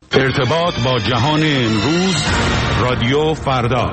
ارتباط با جهان امروز، رادیو فردا.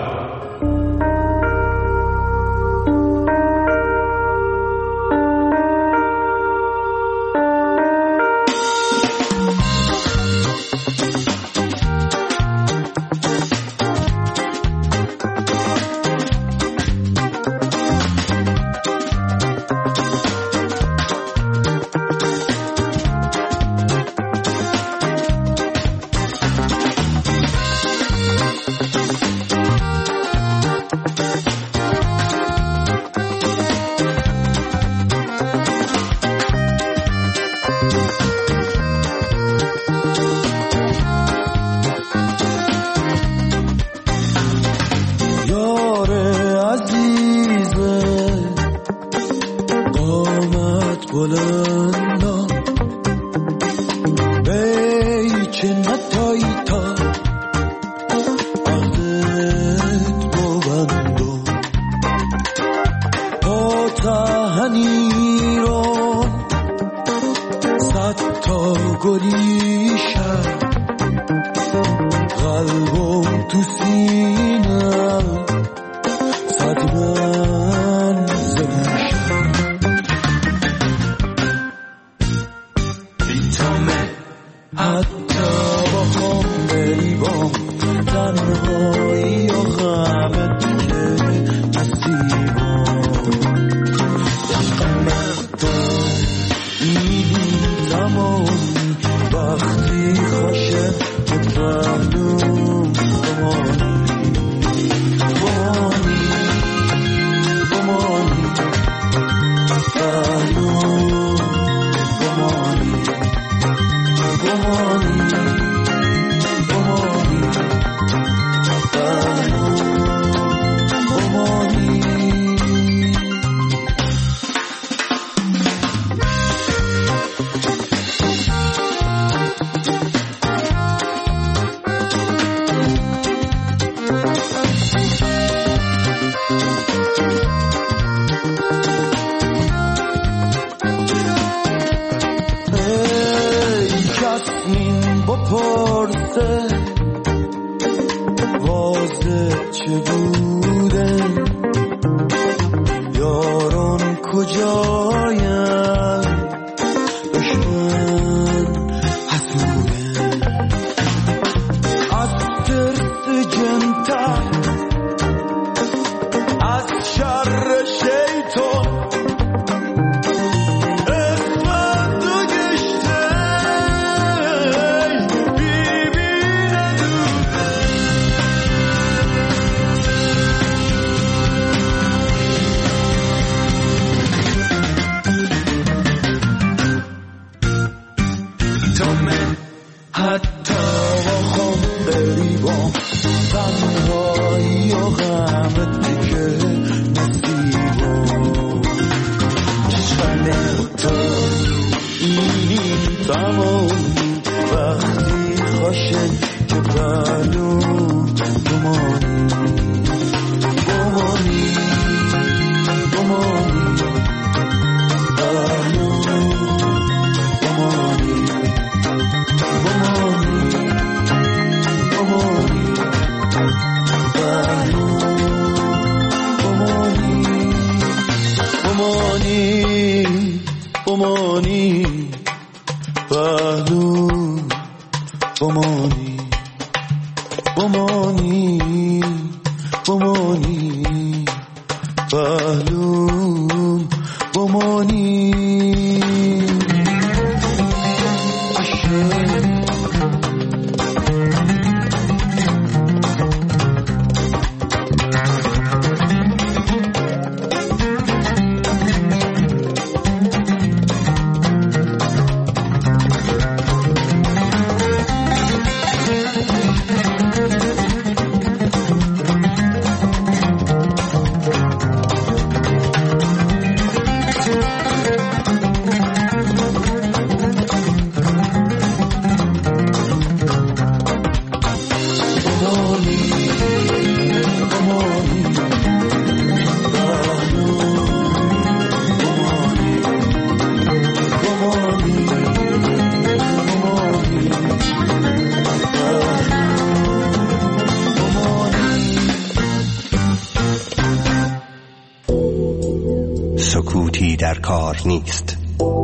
در کار نیست.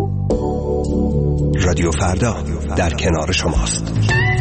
رادیو فردا در کنار شماست.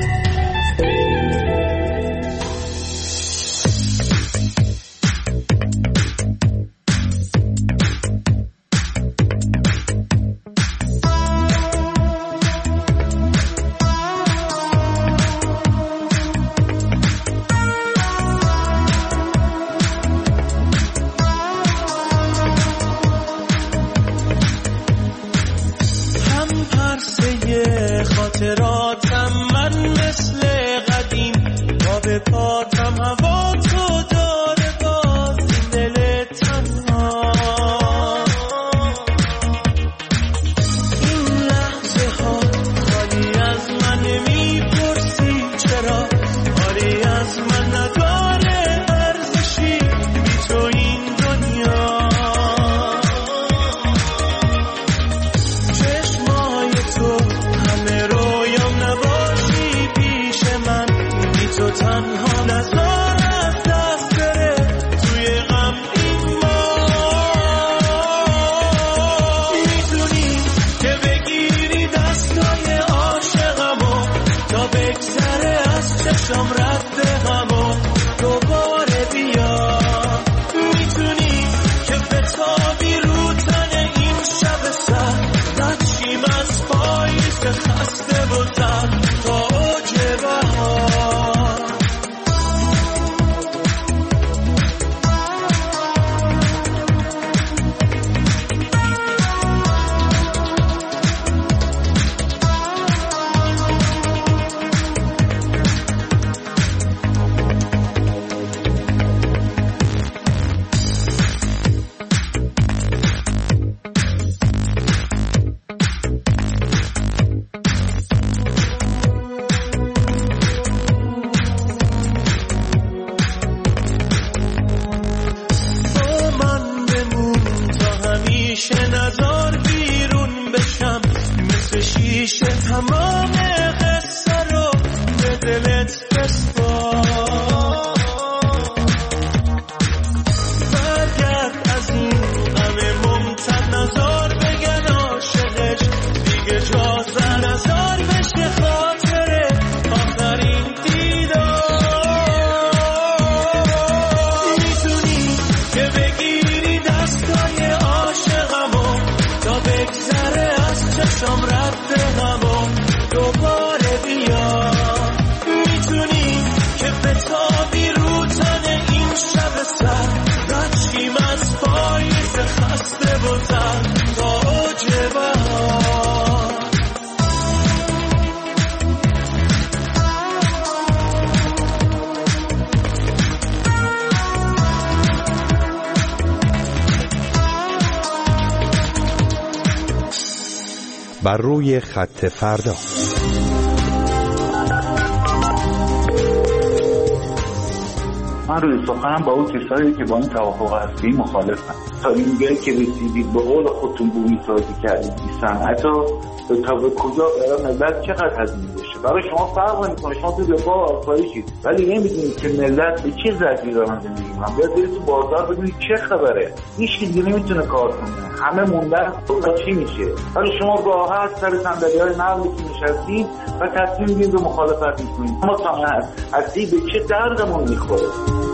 بر روی خط فردا. من روی سخنم با اون کسایی که با این توافق هستی مخالفم. تا اینجایی که رسیدید به قول خودتون بومی سازی کردید این صنعت رو تا به کجا برای ملت چقدر هزینه بشه؟ برای شما فرق نمی‌کنه، شما تو دفاع آسایشید ولی نمی‌دونید که ملت به چه ضرری دارن زندگی می‌کنن. باید برید تو بازار ببینید چه خبره. هیچ کی دیگه نمیتونه کار کنه، همه موندن تا چی میشه. ولی شما راحت سر صندلی‌های نقلتون نشستید و تصمیم می‌گیرید به مخالفت می‌کنید. اما صنعت هستی به چه دردمون می‌خوره؟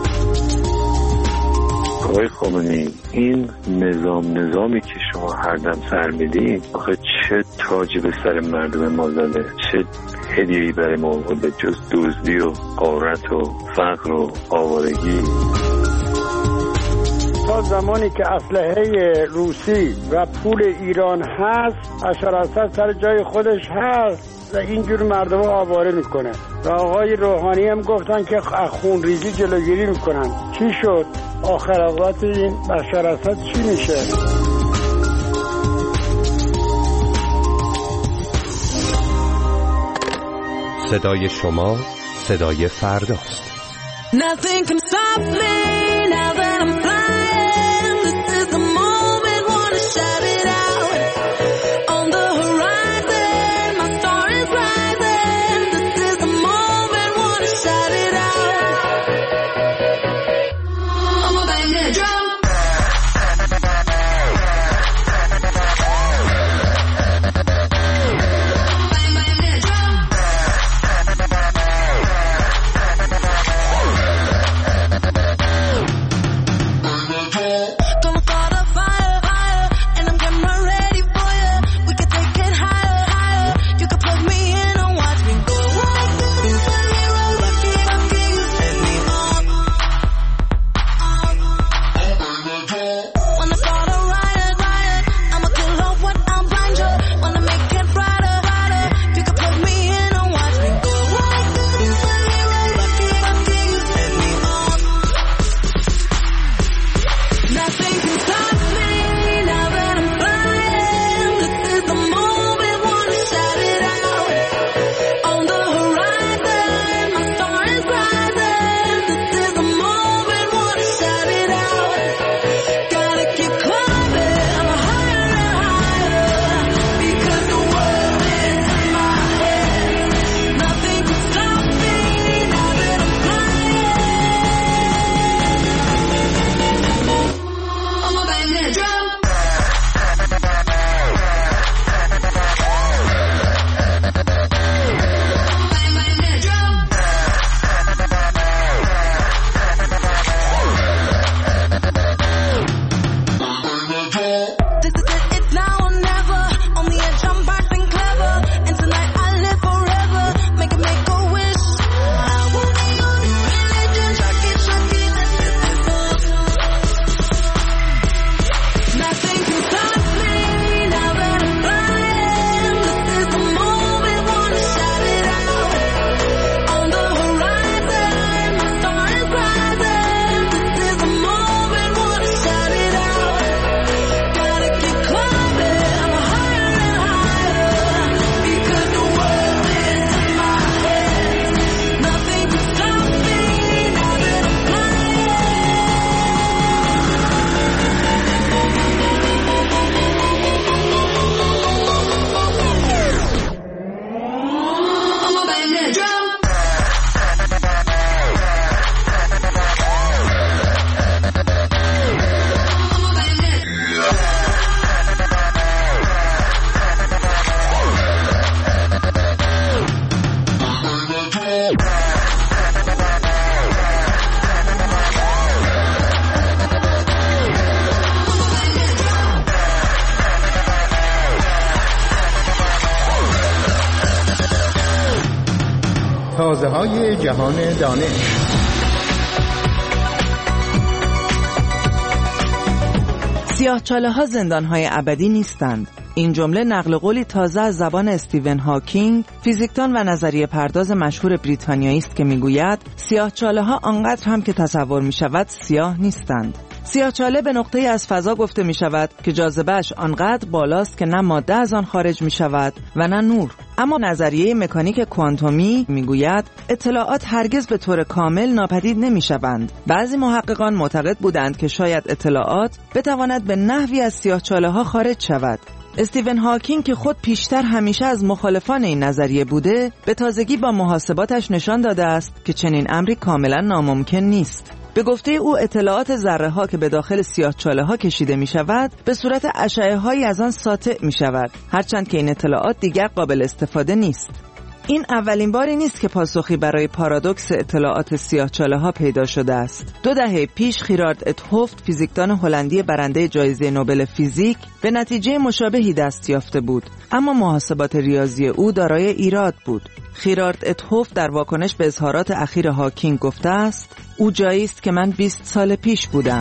آقای خامنه‌ای، این نظامی که شما هر دم سر میدین آخه چه تاجی به سر مردم ما زده، چه هدیه‌ای برای ما آورده جز دزدی و غارت و فقر و آوارگی. تا زمانی که اسلحه روسی و پول ایران هست، بشار اسد سر جای خودش هست و اینجور مردم آواره میکنه. و آقای روحانی هم گفتن که خونریزی جلوگیری میکنن. چی شد؟ آخر عاقبت این بشار اسد چی میشه؟ صدای شما صدای فرداست. Nothing can stop me now that I'm flying. This is the moment, wanna shout it out. On the horizon, my star is rising. This is the moment, wanna shout it out. I'ma bang that drum. تازه‌های جهان دانش. سیاه‌چاله‌ها زندان‌های ابدی نیستند. این جمله نقل قولی تازه از زبان استیون هاکینگ، فیزیکدان و نظریه پرداز مشهور بریتانیایی است که میگوید سیاه‌چاله‌ها آنقدر هم که تصور می‌شود سیاه نیستند. سیاه‌چاله به نقطه‌ای از فضا گفته می‌شود که جاذبه‌اش آنقدر بالاست که نه ماده از آن خارج می‌شود و نه نور. اما نظریه مکانیک کوانتومی میگوید اطلاعات هرگز به طور کامل ناپدید نمی‌شوند. بعضی محققان معتقد بودند که شاید اطلاعات بتواند به نحوی از سیاه‌چاله‌ها خارج شود. استیون هاکینگ که خود پیشتر همیشه از مخالفان این نظریه بوده، به تازگی با محاسباتش نشان داده است که چنین امری کاملا ناممکن نیست. به گفته او اطلاعات ذره‌ها که به داخل سیاه‌چاله‌ها کشیده می‌شود به صورت اشعه‌هایی از آن ساطع می‌شود، هرچند که این اطلاعات دیگر قابل استفاده نیست. این اولین باری نیست که پاسخی برای پارادوکس اطلاعات سیاه‌چاله‌ها پیدا شده است. 2 دهه پیش خیرارد ات هوفت، فیزیکدان هلندی برنده جایزه نوبل فیزیک، به نتیجه مشابهی دست یافته بود، اما محاسبات ریاضی او دارای ایراد بود. خیرارد ات هوفت در واکنش به اظهارات اخیر هاکینگ گفته است: او جایی است که من 20 سال پیش بودم.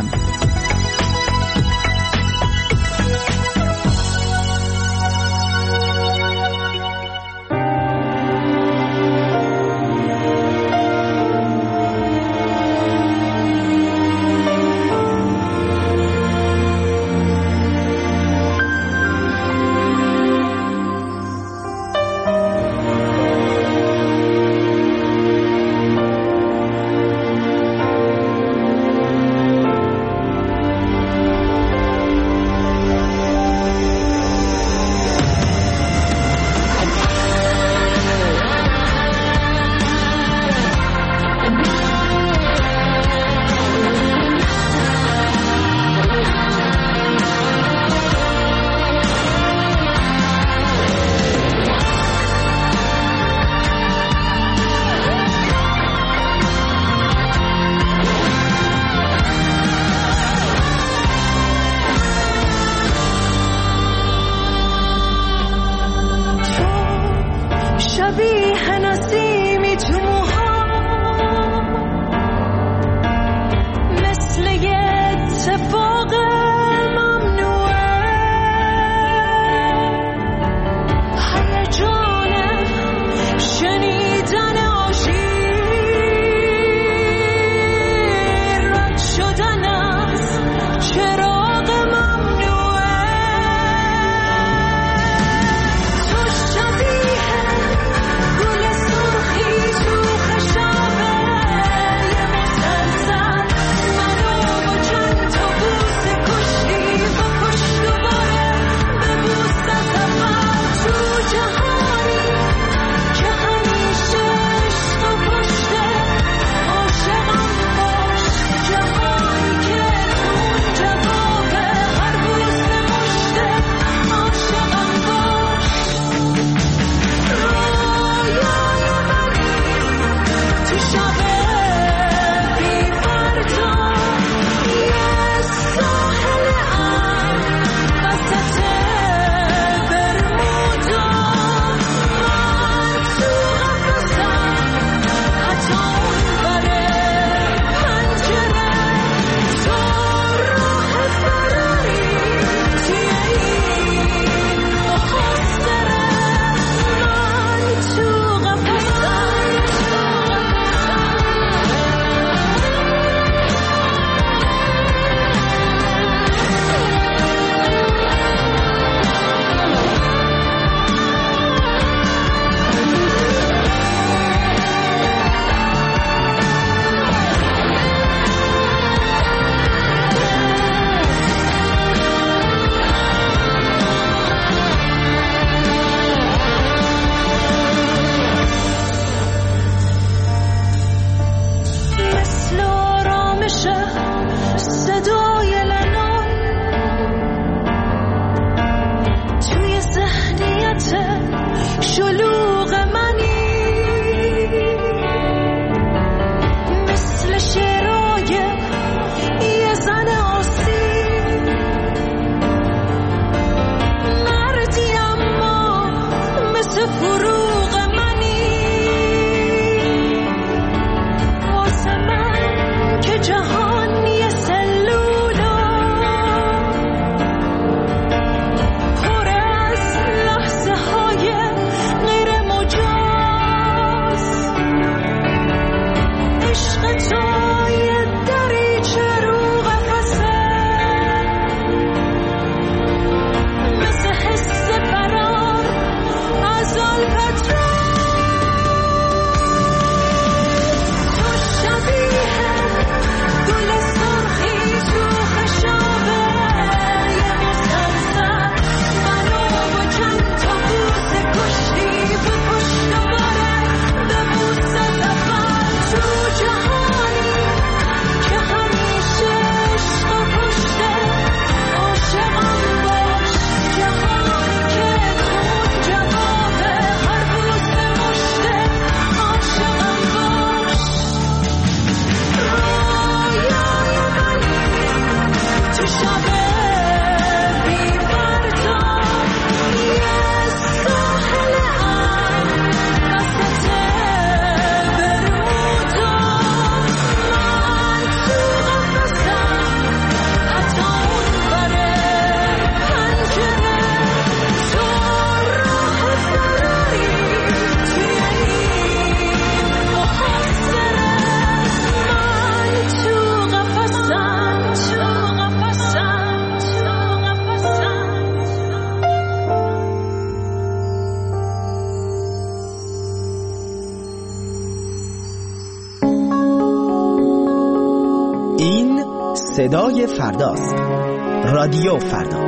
صدای فرداست. رادیو فردا.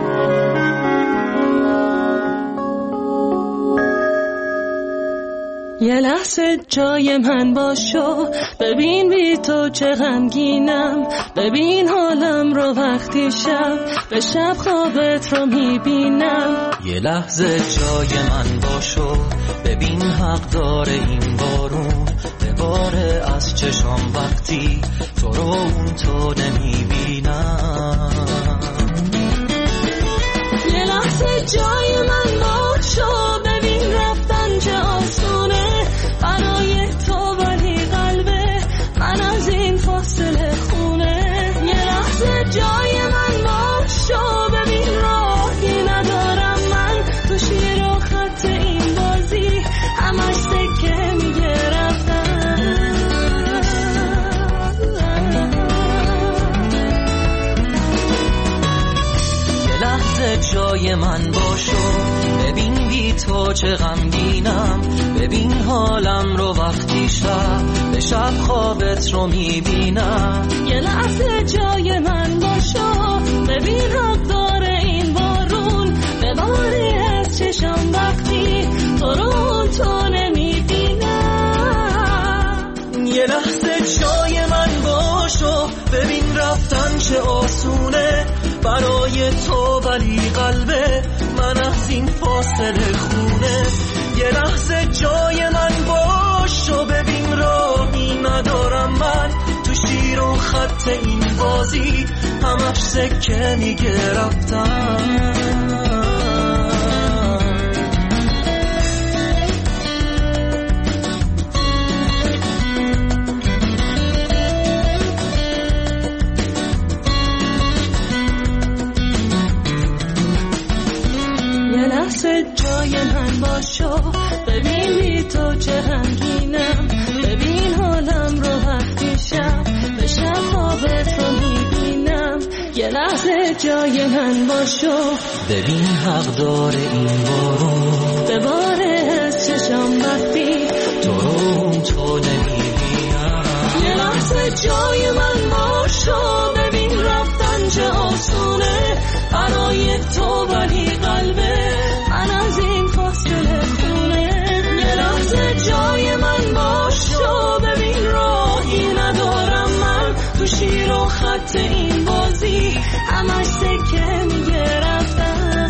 یه لحظه جای من باشو، ببین بی تو چه غمگینم، ببین حالم رو وقتی شب به شب خوابت رو میبینم. یه لحظه جای من باشو، ببین حق داره این بارون بباره از چشام وقتی تو رو اون تو نمیبینم. یه لحظه جای من باشو، ببین رفتن چه آسونه برای تو، ولی قلبه من از این فاصله خونه. یه لحظه جای من باشو، ببین راهی ندارم من تو شیر و خط این بازی، همش سکه میگه رفتن. یه لحظه جای من باشو، ببین بی تو چه غمگینم، ببین حالم رو وقتی شب به شب خوابت رو میبینم. یه لحظه جای من باشو، ببین حق داره این بارون بباری از چشم وقتی تو رو تو نمیبینم. یه لحظه جای من باشو، ببین رفتن چه آسونه برای تو، ولی قلبه من از این فاصله خونه. یه لحظه جای من باشو، ببین راهی ندارم من تو شیر و خط این بازی، همش سکه میگه رفتن. جای من باشو، ببین بی تو چه غمگینم، ببین حالم رو وقتی شب به شب خوابت رو میبینم. یه لحظه جای من باشو، ببین حق داره این بارون بباره از چشم وقتی تو رو تو نمیبینم. یه لحظه جای من باشو، ببین رفتن چه آسونه برای تو، ولی قلبه من از این فاصله خونه. یه لحظه جای من باشو، ببین راهی ندارم من تو شیر و خط این بازی، همش سکه میگه رفتن.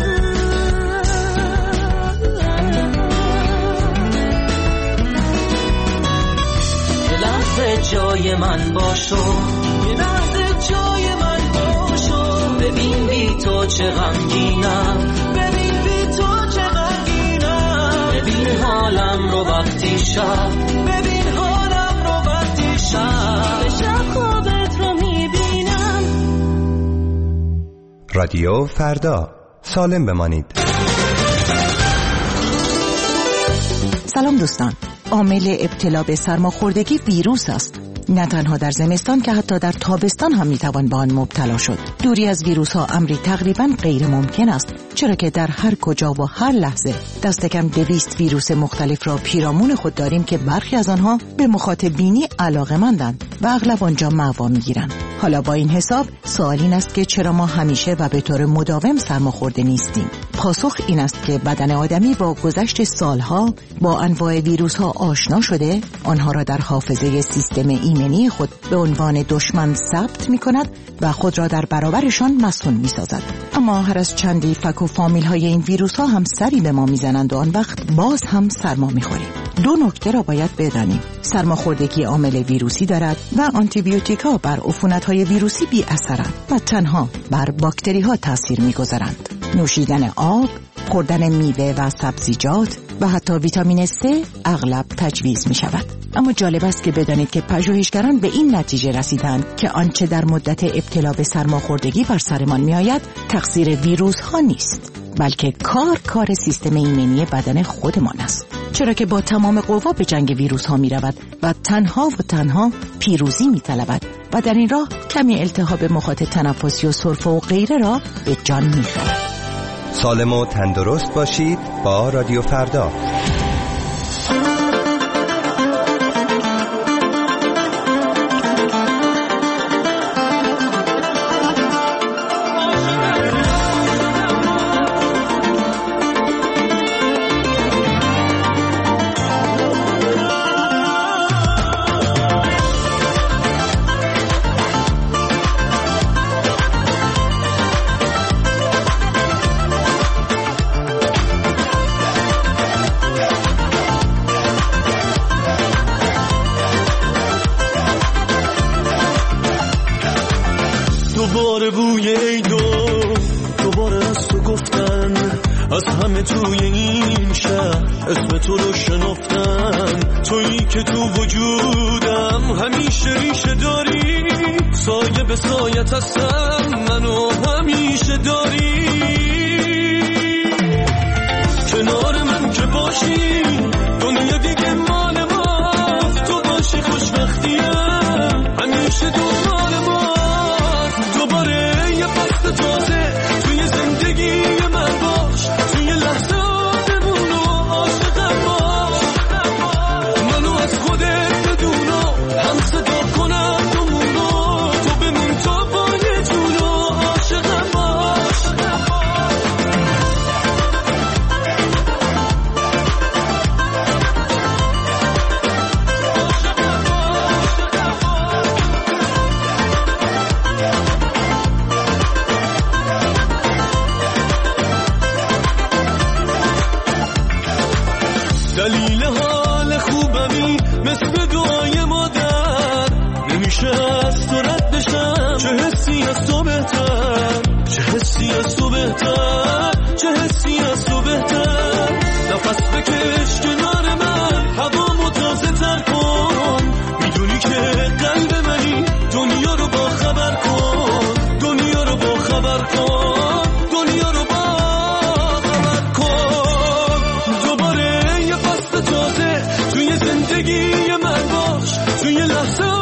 یه لحظه جای من باشو، یه لحظه جای من باشو، ببین بی تو چه غمگینم، ببین بی تو چه غمگینم، ببین حالم رو وقتی شب، ببین حالم رو وقتی شب به شب خوابت رو میبینم. رادیو فردا، سالم بمانید. سلام دوستان. عامل ابتلا به سرماخوردگی ویروس است. نه تنها در زمستان که حتی در تابستان هم میتوان به آن مبتلا شد. دوری از ویروس ها امری تقریبا غیر ممکن است، چرا که در هر کجا و هر لحظه دست کم 200 ویروس مختلف را پیرامون خود داریم که برخی از آنها به مخاطب بینی علاقه‌مندند و اغلب آنجا مأوا میگیرند. حالا با این حساب سوال این است که چرا ما همیشه و به طور مداوم سرماخورده نیستیم؟ پاسخ این است که بدن آدمی با گذشت سالها با انواع ویروس ها آشنا شده، آنها را در حافظه سیستم ایمنی خود به عنوان دشمن ثبت می کند و خود را در برابرشان مسئول می سازد. اما هر از چندی فک و فامیل های این ویروس ها هم سری به ما می زنند و آن وقت باز هم سرما می خوریم. 2 نکته را باید بدانیم. سرماخوردگی عامل ویروسی دارد و آنتی بیوتیکا بر عفونت‌های ویروسی بی اثرند و تنها بر باکتری‌ها تاثیر می‌گذارند. نوشیدن آب، خوردن میوه و سبزیجات و حتی ویتامین C اغلب تجویز می‌شود. اما جالب است که بدانید که پژوهشگران به این نتیجه رسیدند که آنچه در مدت ابتلا به سرماخوردگی بر سرمان می‌آید تقصیر ویروس‌ها نیست، بلکه کار سیستم ایمنی بدن خودمان است. چرا که با تمام قوا به جنگ ویروس ها می رود و تنها پیروزی می طلبد و در این راه کمی التهاب مخاط تنفسی و سرفه و غیره را به جان می خورد. سالم و تندرست باشید با رادیو فردا. دوباره بوی عیدو دوباره از تو گفتن، از همه توی این شهر اسم تو رو شنفتن. تویی که تو وجودم همیشه ریشه داری، سایه به سایت هستم منو همیشه داری. کنار من که باشی دنیا دیگه مال ماست، تو باشی خوشبختیم همیشه دنبال ماست. دوباره یه فصل تازه توی زندگی من باش، توی لحظه آدمون و عاشقم باش. منو از خودت بدون و هم صدا کنم دومونو، تو بمون تا پای جون و عاشقم باش. دلیل حال خوبمی مثل دعای مادر، نمیشه از تو رد بشم. چه حسی از تو بهتر، چه حسی از تو بهتر، چه حسی از تو بهتر. نفس بکش کنار من، هوامو تازه تر کن. میدونی که قلب منی، دنیا رو با خبر کن، دنیا رو با خبر کن، دنیا رو با خبر کن. دوباره یه فصل تازه توی زندگی من باش، توی لحظه